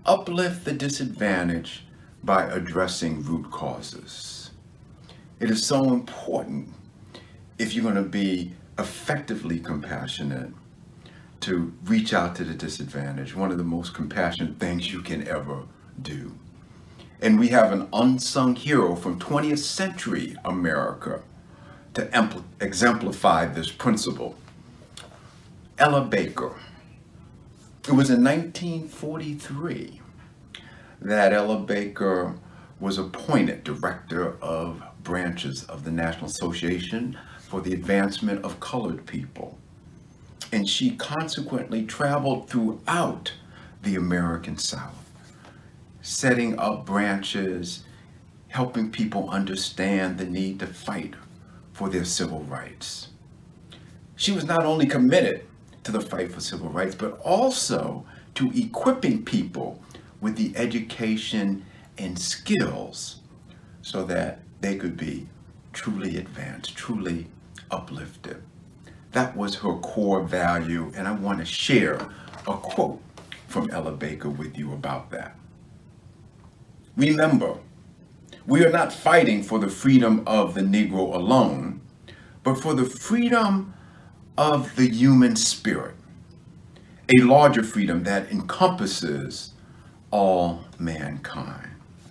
Uplift the disadvantaged by addressing root causes. It is so important, if you're going to be effectively compassionate, to reach out to the disadvantaged. One of the most compassionate things you can ever do. And we have an unsung hero from 20th century America to exemplify this principle. Ella Baker. It was in 1943 that Ella Baker was appointed director of branches of the National Association for the Advancement of Colored People. And she consequently traveled throughout the American South, setting up branches, helping people understand the need to fight for their civil rights. She was not only committed to the fight for civil rights, but also to equipping people with the education and skills so that they could be truly advanced, truly uplifted. That was her core value, and I want to share a quote from Ella Baker with you about that. Remember, we are not fighting for the freedom of the Negro alone, but for the freedom of the human spirit, a larger freedom that encompasses all mankind.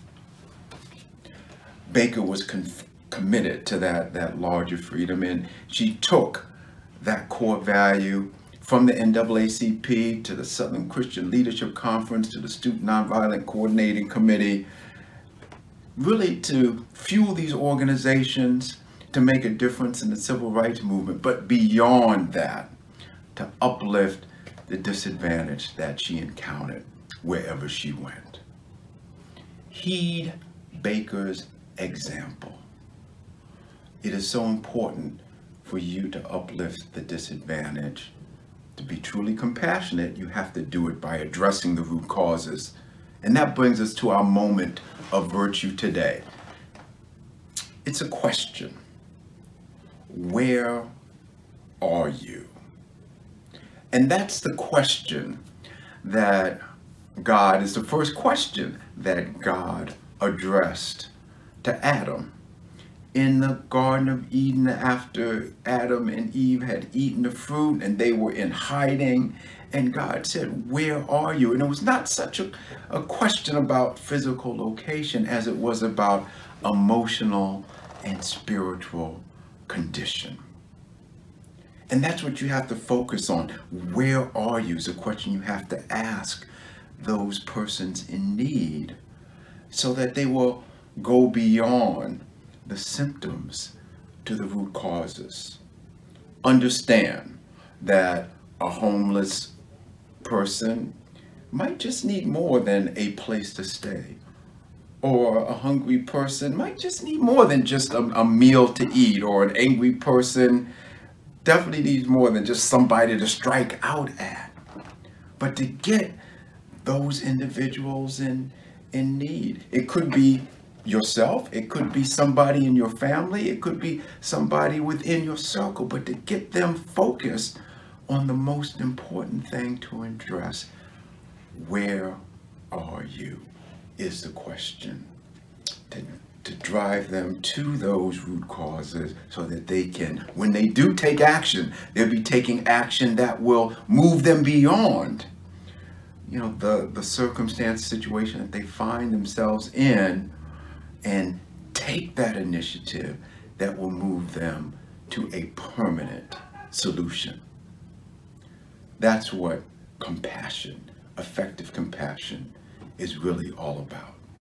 Baker was committed to that larger freedom, and she took that core value from the NAACP to the Southern Christian Leadership Conference to the Student Nonviolent Coordinating Committee, really to fuel these organizations to make a difference in the civil rights movement, but beyond that, to uplift the disadvantaged that she encountered wherever she went. Heed Baker's example. It is so important for you to uplift the disadvantaged. To be truly compassionate, you have to do it by addressing the root causes. And that brings us to our moment of virtue today. It's a question. Where are you? And that's the question that God is the first question that God addressed to Adam in the Garden of Eden after Adam and Eve had eaten the fruit and they were in hiding. And God said, where are you? And it was not such a question about physical location as it was about emotional and spiritual condition. And that's what you have to focus on. Where are you is a question you have to ask those persons in need so that they will go beyond the symptoms to the root causes. Understand that a homeless person might just need more than a place to stay. Or a hungry person might just need more than just a meal to eat, or an angry person definitely needs more than just somebody to strike out at. But to get those individuals in need, it could be yourself, it could be somebody in your family, it could be somebody within your circle, but to get them focused on the most important thing to address. Where are you? Is the question. To drive them to those root causes so that they can, when they do take action, they'll be taking action that will move them beyond, the circumstance, situation that they find themselves in, and take that initiative that will move them to a permanent solution. That's what compassion, effective compassion, is really all about.